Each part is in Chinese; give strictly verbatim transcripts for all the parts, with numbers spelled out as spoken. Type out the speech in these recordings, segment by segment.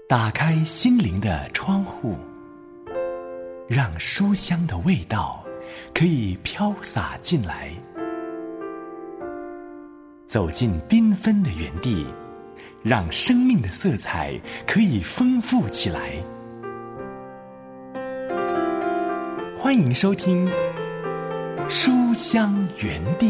打开心灵的窗户，让书香的味道可以飘洒进来。走进缤纷的园地，让生命的色彩可以丰富起来。欢迎收听书香园地。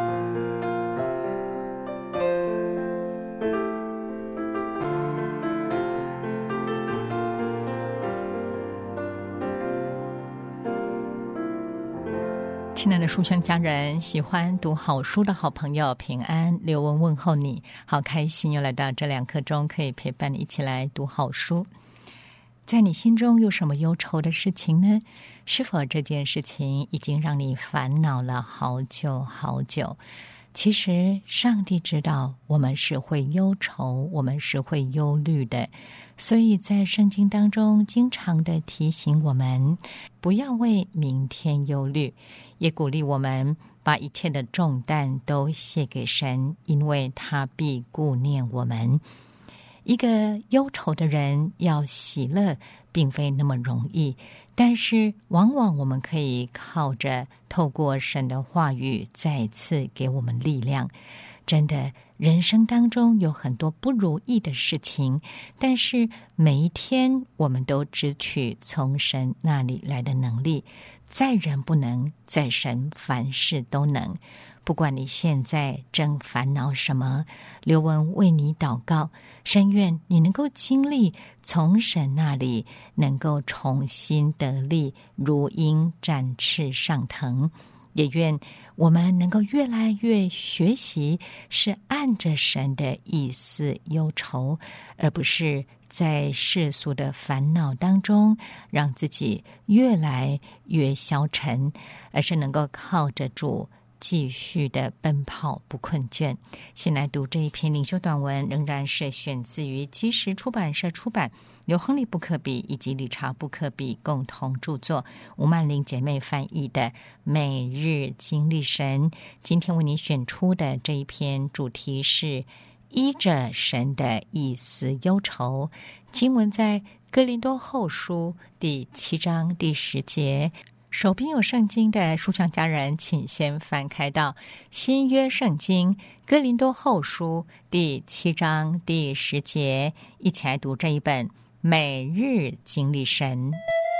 亲爱的书香家人，喜欢读好书的好朋友平安，刘文问候你，好开心又来到这两刻钟，可以陪伴你一起来读好书。在你心中有什么忧愁的事情呢？是否这件事情已经让你烦恼了好久好久？其实上帝知道我们是会忧愁，我们是会忧虑的，所以在圣经当中经常的提醒我们不要为明天忧虑，也鼓励我们把一切的重担都卸给神，因为他必顾念我们。一个忧愁的人要喜乐并非那么容易，但是往往我们可以靠着透过神的话语再次给我们力量。真的，人生当中有很多不如意的事情，但是每一天我们都支取从神那里来的能力，在人不能，在神凡事都能。不管你现在正烦恼什么，刘文为你祷告，深愿你能够经历从神那里能够重新得力，如鹰展翅上腾。也愿我们能够越来越学习是按着神的意思忧愁，而不是在世俗的烦恼当中让自己越来越消沉，而是能够靠着主继续的奔跑不困倦。先来读这一篇领袖短文，仍然是选自于基石出版社出版，由亨利布克比以及理查布克比共同著作，吴曼玲姐妹翻译的《每日经历神》。今天为你选出的这一篇主题是依着神的意思忧愁，经文在哥林多后书第七章第十节。手边有圣经的书香家人，请先翻开到新约圣经哥林多后书第七章第十节，一起来读这一本每日经历神。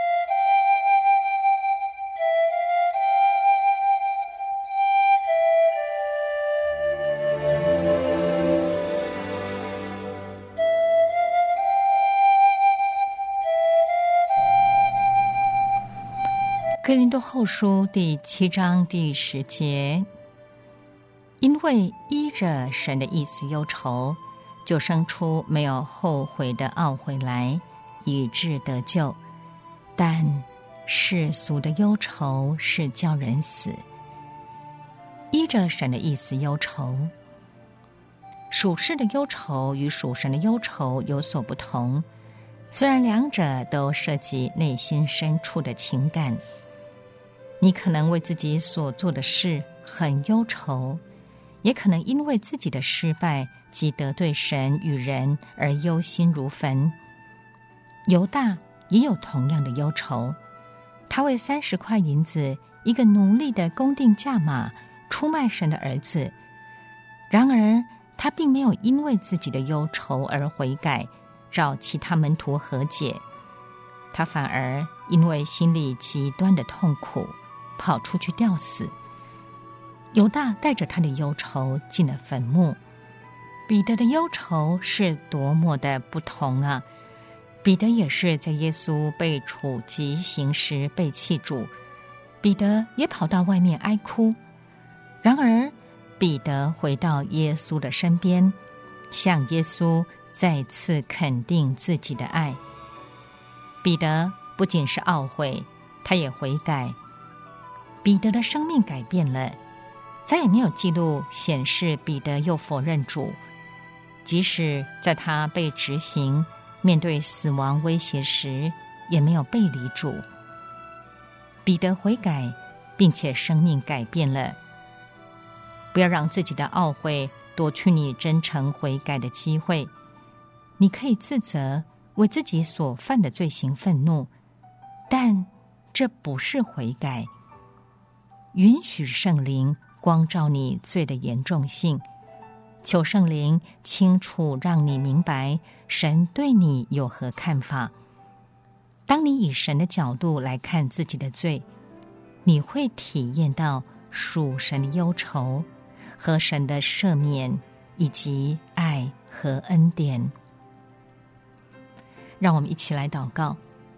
哥林多后书第七章第十节，因为依着神的意思忧愁，就生出没有后悔的懊悔来，以致得救。但世俗的忧愁是叫人死。依着神的意思忧愁，属世的忧愁与属神的忧愁有所不同，虽然两者都涉及内心深处的情感。你可能为自己所做的事很忧愁，也可能因为自己的失败及得罪神与人而忧心如焚。犹大也有同样的忧愁，他为三十块银子一个奴隶的公定价码出卖神的儿子，然而他并没有因为自己的忧愁而悔改，找其他门徒和解，他反而因为心里极端的痛苦跑出去吊死。犹大带着他的忧愁进了坟墓。彼得的忧愁是多么的不同啊！彼得也是在耶稣被处极刑时被弃主，彼得也跑到外面哀哭。然而彼得回到耶稣的身边，向耶稣再次肯定自己的爱。彼得不仅是懊悔，他也悔改。彼得的生命改变了，再也没有记录显示彼得又否认主，即使在他被执行面对死亡威胁时，也没有背离主。彼得悔改，并且生命改变了。不要让自己的懊悔夺去你真诚悔改的机会。你可以自责， 为自己所犯的罪行愤怒，但这不是悔改。允许圣灵光照你罪的严重性，求圣灵清楚让你明白神对你有何看法。当你以神的角度来看自己的罪，你会体验到属神的忧愁和神的赦免以及爱和恩典。让我们一起来祷告。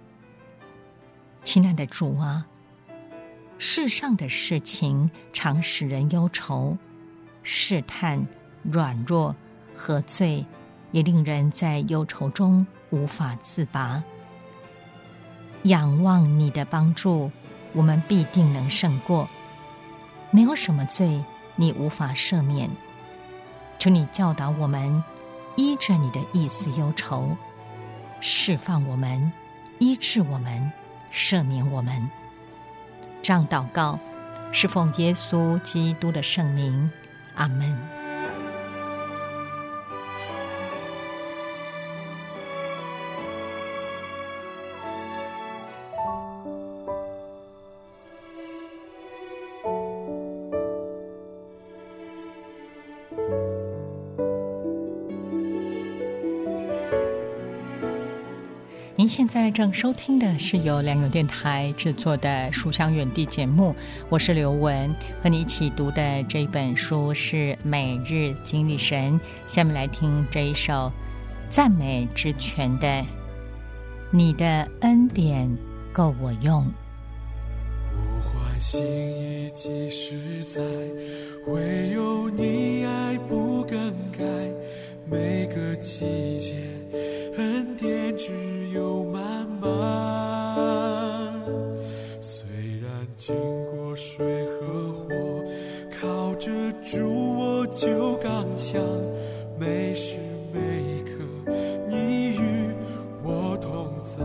亲爱的主啊，世上的事情常使人忧愁，试探、软弱和罪也令人在忧愁中无法自拔。仰望你的帮助，我们必定能胜过。没有什么罪你无法赦免，求你教导我们依着你的意思忧愁，释放我们，医治我们，赦免我们。这样祷告是奉耶稣基督的圣名，阿们。您现在正收听的是由良友电台制作的《书香远地》节目，我是刘雯，和你一起读的这一本书是《每日经历神》。下面来听这一首赞美之泉的《你的恩典够我用》。 我欢欣以及实在，唯有你爱不更改，每个季节恩典只有满满。虽然经过水和火，靠着主我就刚强，每时每刻你与我同在。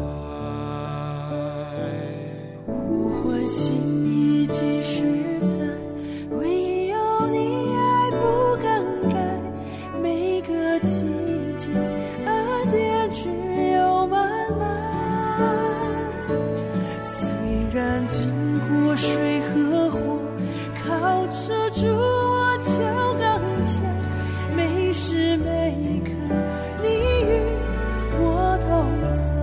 我欢欣以及实在，唯有你爱不更改，每个季节恩典只有满满。虽然经过水和火，靠着主我就刚强，每时每刻你与我同在。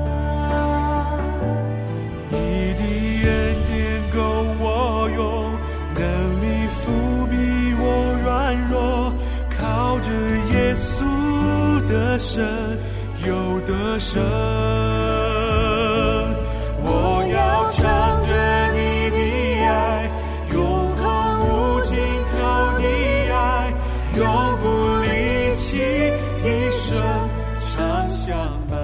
你的恩典够我用，能力覆庇我软弱，靠着耶稣的神有得胜。我要唱着你的爱，永恒无尽头的爱，永不离弃，一生常相伴。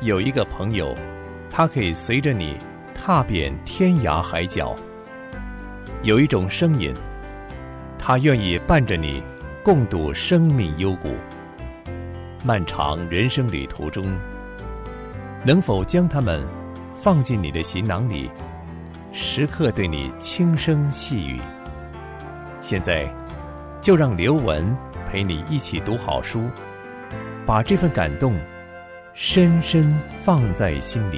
有一个朋友，他可以随着你踏遍天涯海角；有一种声音，他愿意伴着你共度生命幽谷。漫长人生旅途中，能否将它们放进你的行囊里，时刻对你轻声细语？现在就让刘文陪你一起读好书，把这份感动深深放在心里。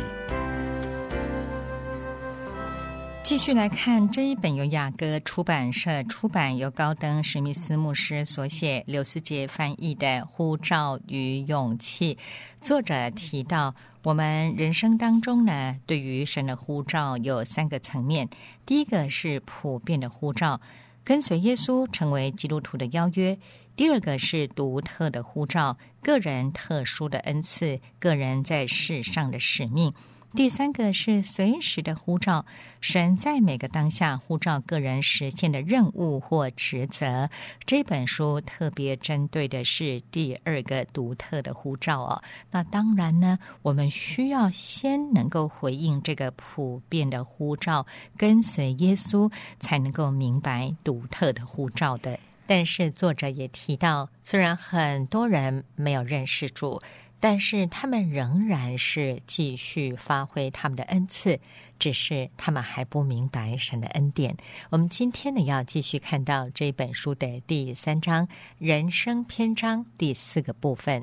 继续来看这一本由雅歌出版社出版，由高登史密斯牧师所写，刘思杰翻译的《呼召与勇气》。作者提到，我们人生当中呢，对于神的呼召有三个层面。第一个是普遍的呼召，跟随耶稣成为基督徒的邀约；第二个是独特的呼召，个人特殊的恩赐，个人在世上的使命；第三个是随时的呼召，神在每个当下呼召个人实现的任务或职责。这本书特别针对的是第二个独特的呼召哦。那当然呢，我们需要先能够回应这个普遍的呼召，跟随耶稣，才能够明白独特的呼召的。但是作者也提到，虽然很多人没有认识主，但是他们仍然是继续发挥他们的恩赐，只是他们还不明白神的恩典。我们今天呢，要继续看到这本书的第三章人生篇章第四个部分。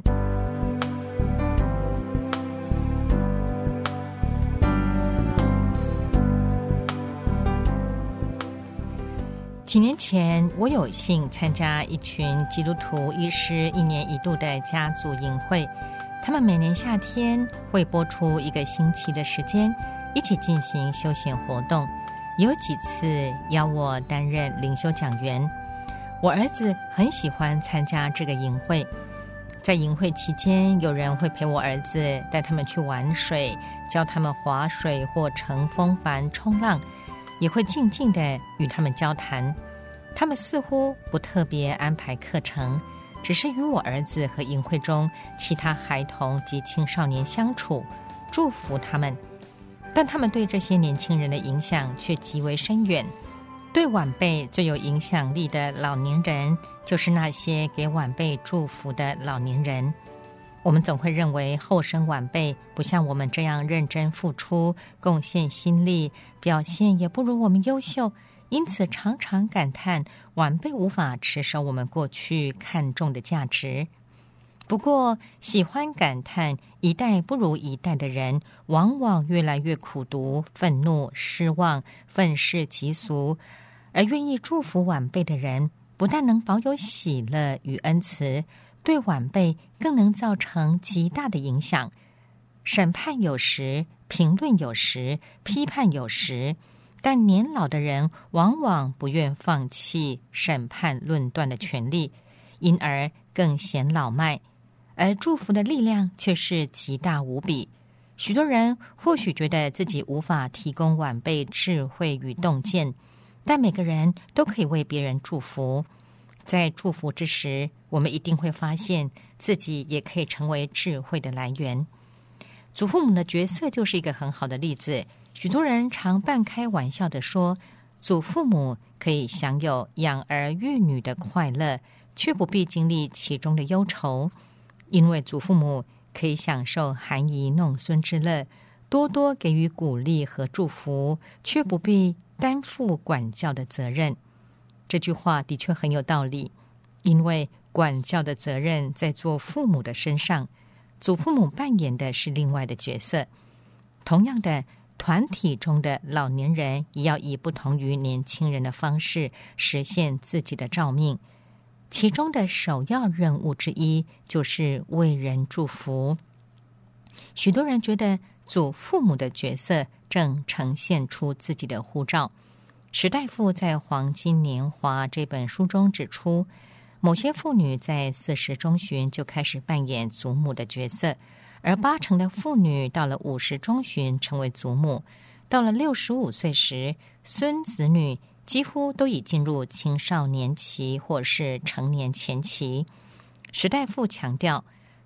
几年前，我有幸参加一群基督徒医师一年一度的家族营会。他们每年夏天会拨出一个星期的时间，一起进行休闲活动。有几次邀我担任灵修讲员。我儿子很喜欢参加这个营会。在营会期间，有人会陪我儿子带他们去玩水，教他们划水或乘风帆冲浪，也会静静地与他们交谈。他们似乎不特别安排课程，只是与我儿子和营会中其他孩童及青少年相处，祝福他们。但他们对这些年轻人的影响却极为深远。对晚辈最有影响力的老年人，就是那些给晚辈祝福的老年人。我们总会认为后生晚辈不像我们这样认真付出，贡献心力，表现也不如我们优秀，因此常常感叹晚辈无法持守我们过去看重的价值。不过，喜欢感叹一代不如一代的人，往往越来越苦读、愤怒、失望、愤世嫉俗，而愿意祝福晚辈的人，不但能保有喜乐与恩慈，对晚辈更能造成极大的影响。审判有时，评论有时，批判有时，但年老的人往往不愿放弃审判论断的权利，因而更显老迈，而祝福的力量却是极大无比。许多人或许觉得自己无法提供晚辈智慧与洞见，但每个人都可以为别人祝福。在祝福之时，我们一定会发现自己也可以成为智慧的来源。祖父母的角色就是一个很好的例子。许多人常半开玩笑地说，祖父母可以享有养儿育女的快乐，却不必经历其中的忧愁，因为祖父母可以享受含饴弄孙之乐，多多给予鼓励和祝福，却不必担负管教的责任。这句话的确很有道理，因为管教的责任在做父母的身上，祖父母扮演的是另外的角色。同样的，团体中的老年人也要以不同于年轻人的方式实现自己的召命，其中的首要任务之一就是为人祝福。许多人觉得祖父母的角色正呈现出自己的呼召。史大夫在《黄金年华》这本书中指出，某些妇女在四十中旬就开始扮演祖母的角色，而八成的妇女到了五十中旬成为祖母，到了六十五岁时，孙子女几乎都已进入青少年期或是成年前期。史大夫强调，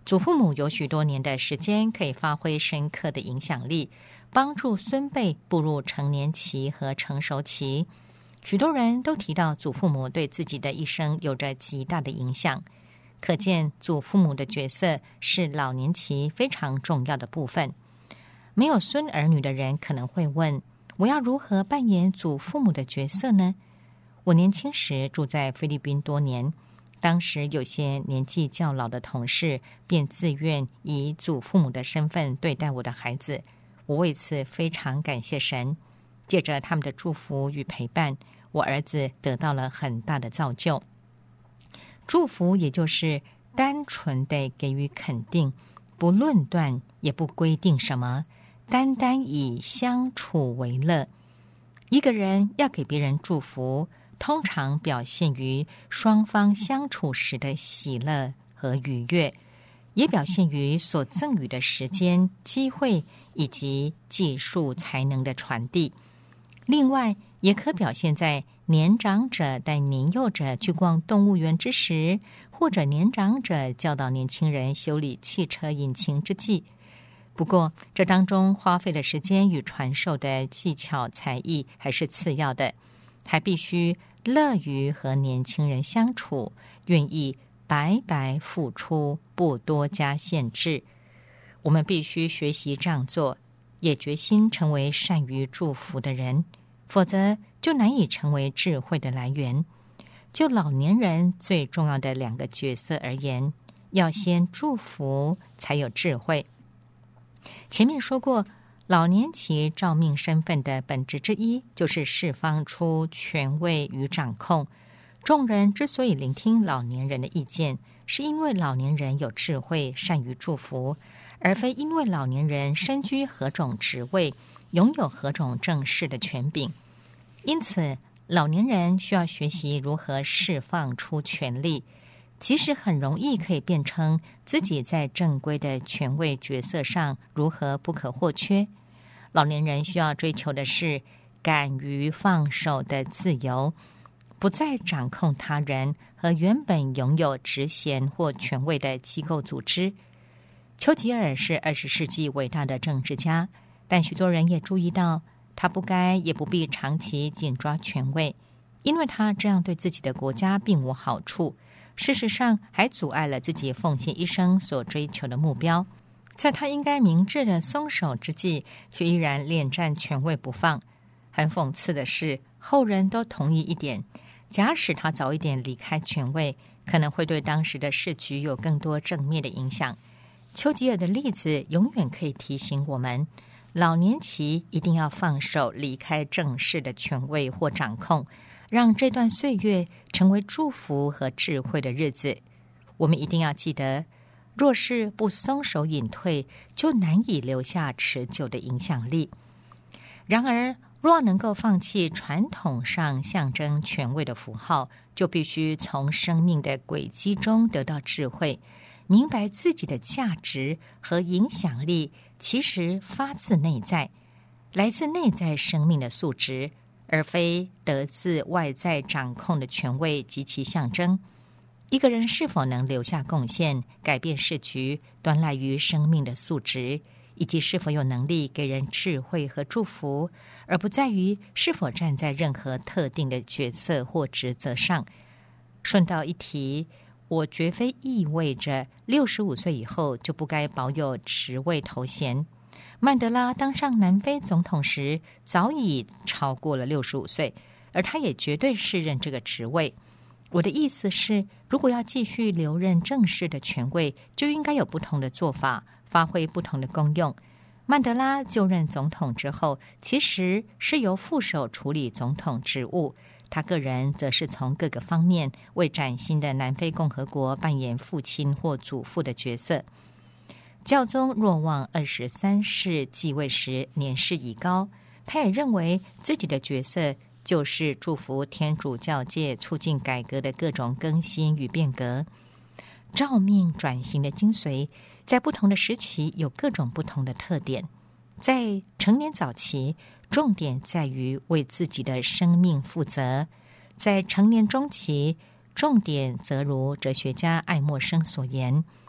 祖父母有许多年的时间可以发挥深刻的影响力，帮助孙辈步入成年期和成熟期。许多人都提到祖父母对自己的一生有着极大的影响，可见祖父母的角色是老年期非常重要的部分。没有孙儿女的人可能会问，我要如何扮演祖父母的角色呢？我年轻时住在菲律宾多年，当时有些年纪较老的同事便自愿以祖父母的身份对待我的孩子，我为此非常感谢神。借着他们的祝福与陪伴，我儿子得到了很大的造就。祝福也就是单纯地给予肯定，不论断，也不规定什么，单单以相处为乐。一个人要给别人祝福，通常表现于双方相处时的喜乐和愉悦，也表现于所赠予的时间、机会以及技术才能的传递。另外，也可表现在年长者带年幼者去逛动物园之时，或者年长者教导年轻人修理汽车引擎之际。不过，这当中花费的时间与传授的技巧才艺还是次要的，还必须乐于和年轻人相处，愿意白白付出，不多加限制。我们必须学习这样做，也决心成为善于祝福的人，否则就难以成为智慧的来源。就老年人最重要的两个角色而言，要先祝福，才有智慧。前面说过，老年期照命身份的本质之一，就是释放出权威与掌控。众人之所以聆听老年人的意见，是因为老年人有智慧，善于祝福，而非因为老年人身居何种职位，拥有何种正式的权柄。因此，老年人需要学习如何释放出权力，即使很容易可以辩称自己在正规的权位角色上如何不可或缺。老年人需要追求的是敢于放手的自由，不再掌控他人和原本拥有职衔或权位的机构组织。丘吉尔是二十世纪伟大的政治家，但许多人也注意到，他不该也不必长期紧抓权位，因为他这样对自己的国家并无好处，事实上还阻碍了自己奉献一生所追求的目标。在他应该明智的松手之际，却依然恋战权位不放。很讽刺的是，后人都同意一点，假使他早一点离开权位，可能会对当时的世局有更多正面的影响。丘吉尔的例子永远可以提醒我们，老年期一定要放手，离开正式的权位或掌控，让这段岁月成为祝福和智慧的日子。我们一定要记得，若是不松手隐退，就难以留下持久的影响力。然而，若能够放弃传统上象征权位的符号，就必须从生命的轨迹中得到智慧，明白自己的价值和影响力其实发自内在，来自内在生命的素质，而非得自外在掌控的权位及其象征。一个人是否能留下贡献，改变世局，端赖于生命的素质，以及是否有能力给人智慧和祝福，而不在于是否站在任何特定的角色或职责上。顺道一提，我绝非意味着六十五岁以后就不该保有职位头衔。曼德拉当上南非总统时早已超过了六十五岁，而他也绝对适任这个职位。我的意思是，如果要继续留任正式的权位，就应该有不同的做法，发挥不同的功用。曼德拉就任总统之后，其实是由副手处理总统职务，他个人则是从各个方面为崭新的南非共和国扮演父亲或祖父的角色。教宗若望二十三世继位时年事已高，他也认为自己的角色就是祝福天主教界促进改革的各种更新与变革。召命转型的精髓在不同的时期有各种不同的特点。在成年早期，重点在于为自己的生命负责；在成年中期，重点则如哲学家爱默生所言，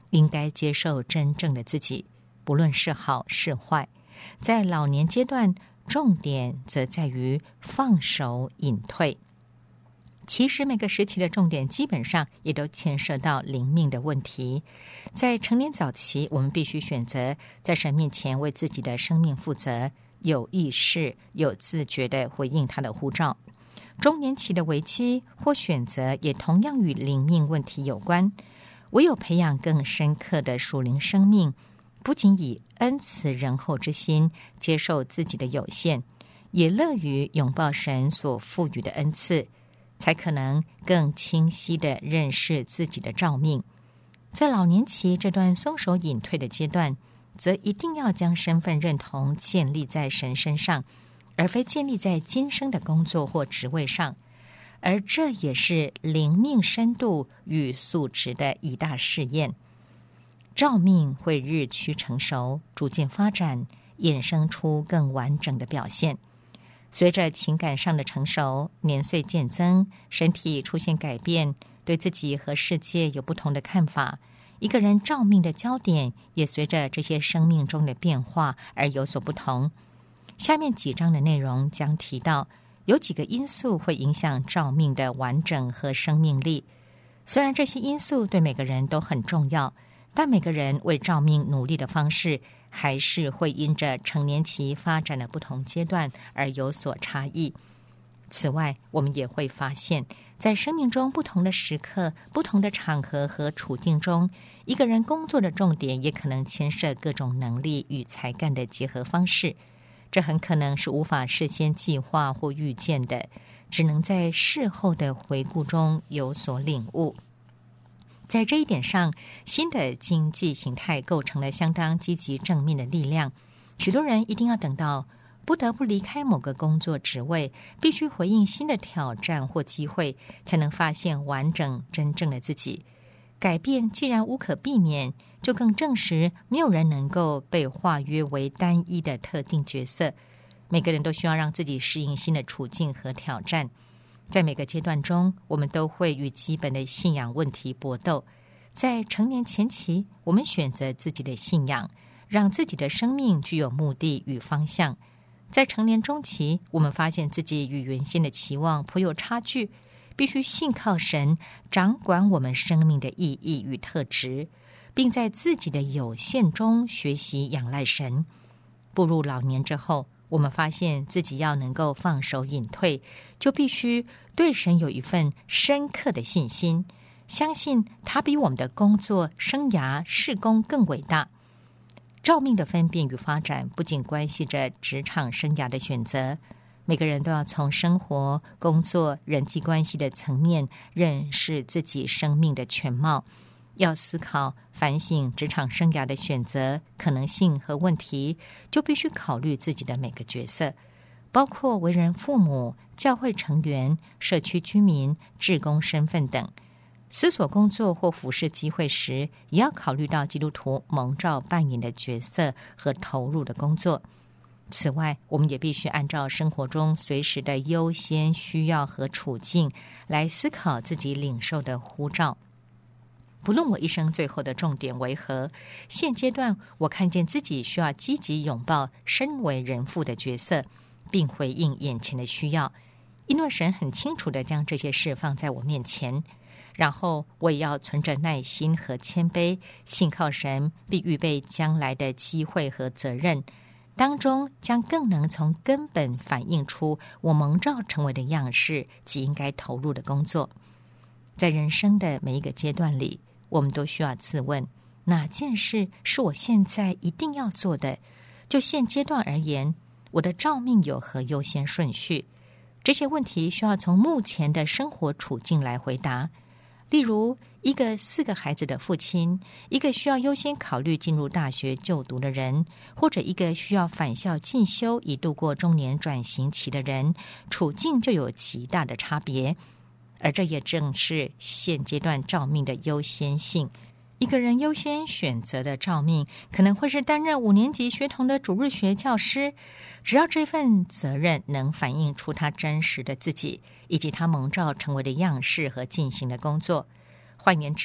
应该接受真正的自己，不论是好是坏。在老年阶段，重点则在于放手隐退。其实每个时期的重点基本上也都牵涉到灵命的问题。在成年早期，我们必须选择在神面前为自己的生命负责，有意识、有自觉地回应他的呼召。中年期的危机或选择也同样与灵命问题有关。唯有培养更深刻的属灵生命，不仅以恩慈仁厚之心接受自己的有限，也乐于拥抱神所赋予的恩赐，才可能更清晰地认识自己的召命。在老年期这段松手隐退的阶段，则一定要将身份认同建立在神身上，而非建立在今生的工作或职位上。而这也是灵命深度与素质的一大试验。召命会日趋成熟，逐渐发展，衍生出更完整的表现。随着情感上的成熟，年岁渐增，身体出现改变，对自己和世界有不同的看法，一个人召命的焦点也随着这些生命中的变化而有所不同。下面几章的内容将提到有几个因素会影响召命的完整和生命力。虽然这些因素对每个人都很重要，但每个人为召命努力的方式还是会因着成年期发展的不同阶段而有所差异。此外，我们也会发现，在生命中不同的时刻、不同的场合和处境中，一个人工作的重点也可能牵涉各种能力与才干的结合方式。这很可能是无法事先计划或预见的，只能在事后的回顾中有所领悟。在这一点上，新的经济形态构成了相当积极正面的力量。许多人一定要等到不得不离开某个工作职位，必须回应新的挑战或机会，才能发现完整真正的自己。改变既然无可避免，就更证实没有人能够被化约为单一的特定角色。每个人都需要让自己适应新的处境和挑战。在每个阶段中，我们都会与基本的信仰问题搏斗。在成年前期，我们选择自己的信仰，让自己的生命具有目的与方向。在成年中期，我们发现自己与原先的期望颇有差距，必须信靠神掌管我们生命的意义与特质，并在自己的有限中学习仰赖神。步入老年之后，我们发现自己要能够放手隐退，就必须对神有一份深刻的信心，相信他比我们的工作、生涯、事工更伟大。召命的分辨与发展不仅关系着职场生涯的选择，每个人都要从生活、工作、人际关系的层面认识自己生命的全貌，要思考、反省职场生涯的选择可能性和问题，就必须考虑自己的每个角色，包括为人父母、教会成员、社区居民、志工身份等。思索工作或服事机会时，也要考虑到基督徒蒙召扮演的角色和投入的工作。此外，我们也必须按照生活中随时的优先需要和处境来思考自己领受的呼召。不论我一生最后的重点为何，现阶段我看见自己需要积极拥抱身为人父的角色，并回应眼前的需要，因为神很清楚地将这些事放在我面前。然后我也要存着耐心和谦卑，信靠神必预备将来的机会和责任，当中将更能从根本反映出我蒙召成为的样式及应该投入的工作。在人生的每一个阶段里，我们都需要自问，哪件事是我现在一定要做的？就现阶段而言，我的召命有何优先顺序？这些问题需要从目前的生活处境来回答。例如，一个四个孩子的父亲，一个需要优先考虑进入大学就读的人，或者一个需要返校进修以度过中年转型期的人，处境就有极大的差别。而这也正是现阶段召命的优先性。一个人优先选择的召命可能会是担任五年级学童的主日学教师，只要这份责任能反映出他真实的自己，以及他蒙召成为的样式和进行的工作。换言之，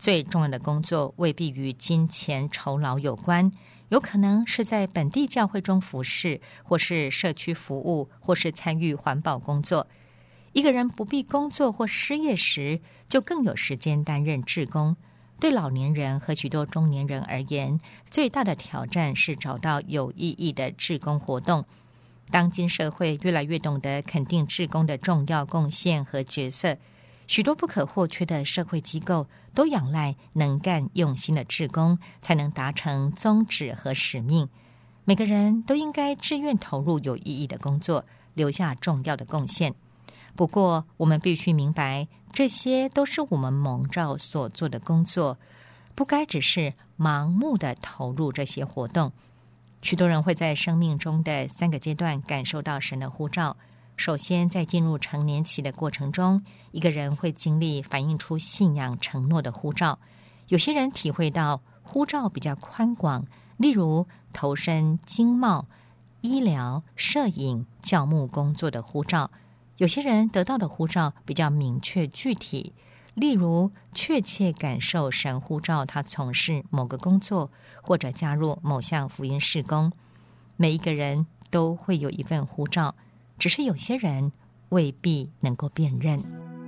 最重要的工作未必与金钱酬劳有关，有可能是在本地教会中服侍，或是社区服务，或是参与环保工作。一个人不必工作或失业时，就更有时间担任志工。对老年人和许多中年人而言，最大的挑战是找到有意义的志工活动。当今社会越来越懂得肯定志工的重要贡献和角色，许多不可或缺的社会机构都仰赖能干用心的志工，才能达成宗旨和使命。每个人都应该志愿投入有意义的工作，留下重要的贡献。不过，我们必须明白，这些都是我们蒙召所做的工作，不该只是盲目的投入这些活动。许多人会在生命中的三个阶段感受到神的呼召。首先，在进入成年期的过程中，一个人会经历反映出信仰承诺的呼召。有些人体会到呼召比较宽广，例如投身经贸、医疗、摄影、教牧工作的呼召。有些人得到的呼召比较明确具体，例如确切感受神呼召他从事某个工作，或者加入某项福音事工。每一个人都会有一份呼召，只是有些人未必能够辨认。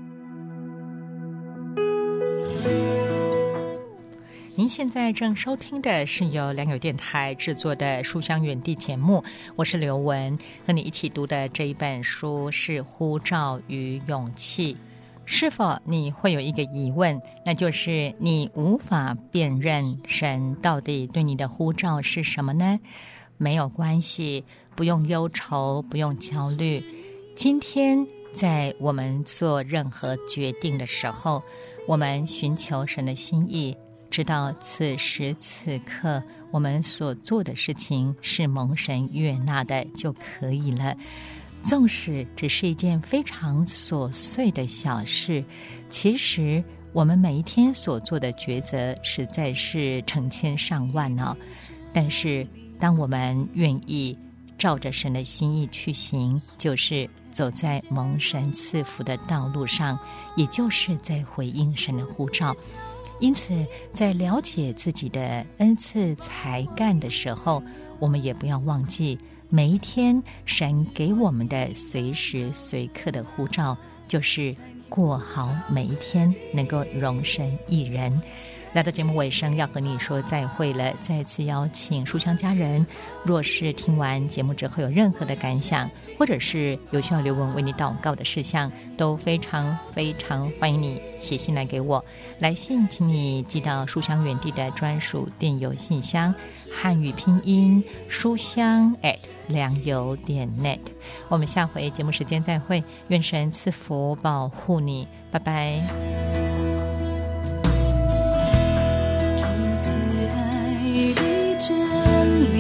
您现在正收听的是由良友电台制作的《书香园地》节目，我是刘文，和你一起读的这一本书是《呼召与勇气》。是否你会有一个疑问，那就是你无法辨认神到底对你的呼召是什么呢？没有关系，不用忧愁，不用焦虑。今天在我们做任何决定的时候，我们寻求神的心意，知道此时此刻我们所做的事情是蒙神悦纳的就可以了。纵使只是一件非常琐碎的小事，其实我们每一天所做的抉择实在是成千上万哦。但是当我们愿意照着神的心意去行，就是走在蒙神赐福的道路上，也就是在回应神的呼召。因此在了解自己的恩赐才干的时候，我们也不要忘记每一天神给我们的随时随刻的呼召，就是过好每一天，能够荣神益人。来到节目尾声，要和你说再会了。再次邀请书香家人，若是听完节目之后有任何的感想，或者是有需要刘文为你祷告的事项，都非常非常欢迎你写信来给我。来信请你寄到书香园地的专属电邮信箱，汉语拼音书香 at 良友点 net。 我们下回节目时间再会，愿神赐福保护你，拜拜。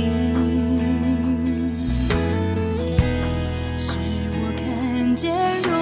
是我看见